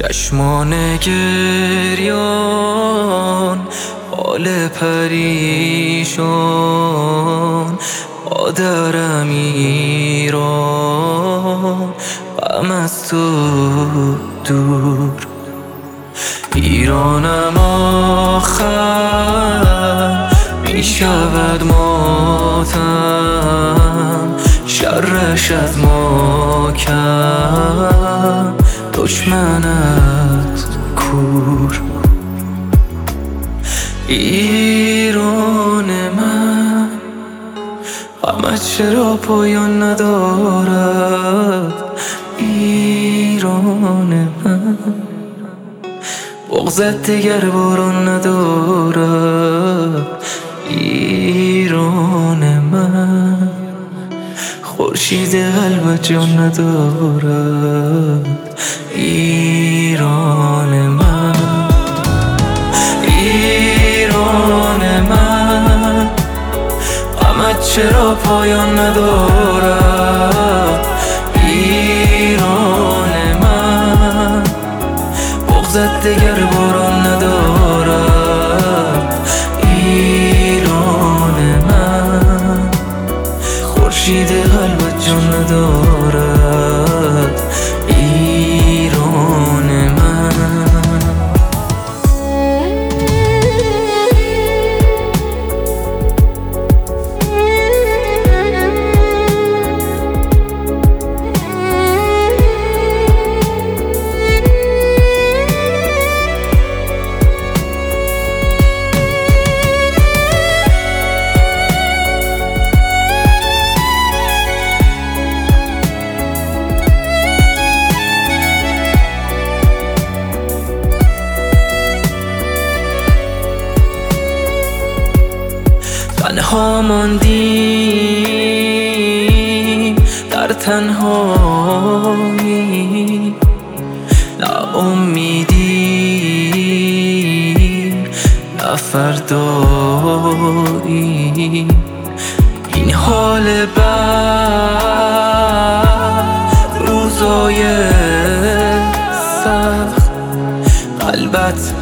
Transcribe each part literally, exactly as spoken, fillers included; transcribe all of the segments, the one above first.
چشمان گریان، حال پریشان، مادرم ایران، غم از تو دور. ایرانم آخر می شود ماتم، شرش از ما کم، دشمنت کور. ایران من، غمت چرا پایان ندارد؟ ایران من، بغضت دیگر باران ندارد. ایران من، خورشید قلبت جان ندارد. ایران من، ایران من، غمت چرا پایان ندارد؟ ایران من، بغضت دیگر باران ندارد. ایران من، خورشید قلبت جان ندارد. ایران من. تنها ماندیم در تنهایی، نه امیدی نه فردایی. این حال بد، روزای سخت، قلبت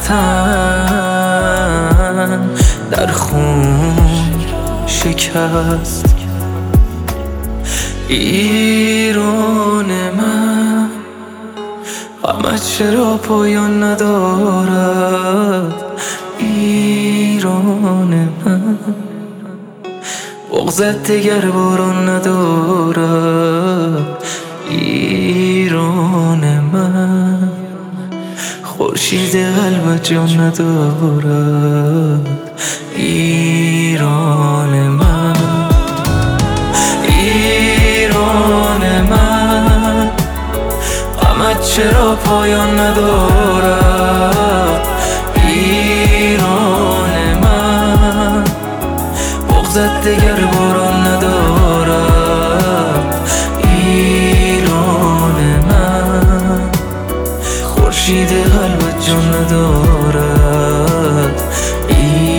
وطن در خون شکست. ایران من، غمت چرا پایان ندارد؟ ایران من، بغضت دیگر باران ندارد. ایران من، خورشید قلبت جان ندارد. ایران من، ایران من، غمت چرا پایان ندارد؟ ایران من، بغضت دیگر باران ندارد. ایران من، خورشید قلبت جان ندارد.